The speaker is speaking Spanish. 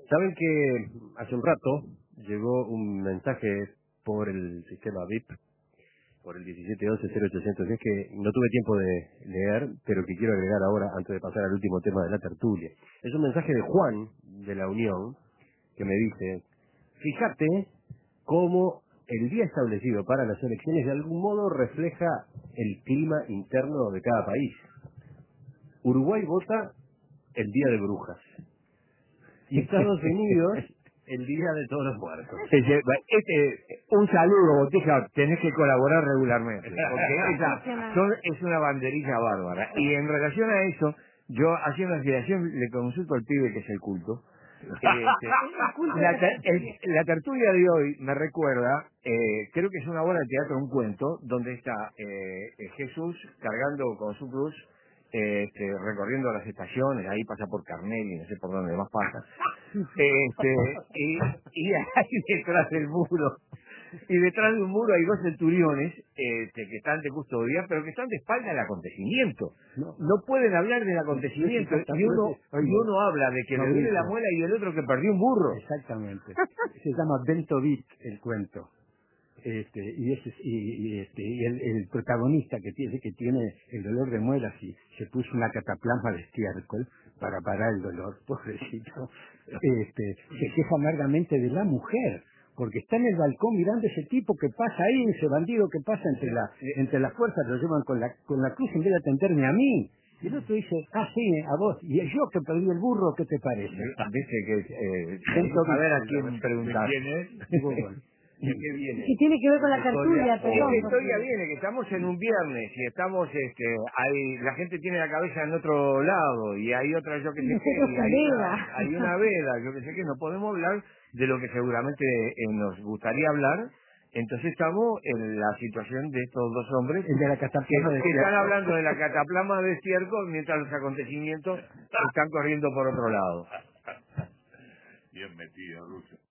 Saben que hace un rato llegó un mensaje por el sistema VIP, por el 1711-0810, que no tuve tiempo de leer, pero que quiero agregar ahora antes de pasar al último tema de la tertulia. Es un mensaje de Juan, de la Unión, que me dice: fíjate cómo el día establecido para las elecciones de algún modo refleja el clima interno de cada país. Uruguay vota el Día de Brujas y Estados Unidos el Día de Todos los Muertos. Un saludo, Botija, tenés que colaborar regularmente, porque es una banderilla bárbara. Y en relación a eso, yo hacía una afiliación, le consulto al pibe que es el culto. La tertulia de hoy me recuerda, creo que es una obra de teatro, un cuento, donde está Jesús cargando con su cruz, recorriendo las estaciones, ahí pasa por Carnel y no sé por dónde más pasa, y ahí detrás del muro, y detrás de un muro hay dos centuriones que están de custodia, pero que están de espalda al acontecimiento. No pueden hablar del acontecimiento, y uno habla de que le duele la muela y el otro que perdió un burro. Exactamente. Se llama Bento Beat el cuento. Y el protagonista que tiene el dolor de muelas y se puso una cataplasma de estiércol para parar el dolor, pobrecito, se queja amargamente de la mujer, porque está en el balcón mirando ese tipo que pasa ahí, ese bandido que pasa entre las fuerzas, lo llevan con la cruz en vez de atenderme a mí. Y el otro dice, sí, a vos, y yo que perdí el burro, ¿qué te parece? Dice que a ver a quién preguntar. ¿Quién es? ¿De qué viene? ¿Qué tiene que ver con la tertulia? La historia viene que estamos en un viernes y estamos, la gente tiene la cabeza en otro lado y hay otra, yo que sé qué, hay una veda, yo que sé qué, no podemos hablar de lo que seguramente nos gustaría hablar. Entonces estamos en la situación de estos dos hombres el de la cataplasma que están hablando de la cataplasma de estiércol mientras los acontecimientos están corriendo por otro lado. Bien metido, Lucho.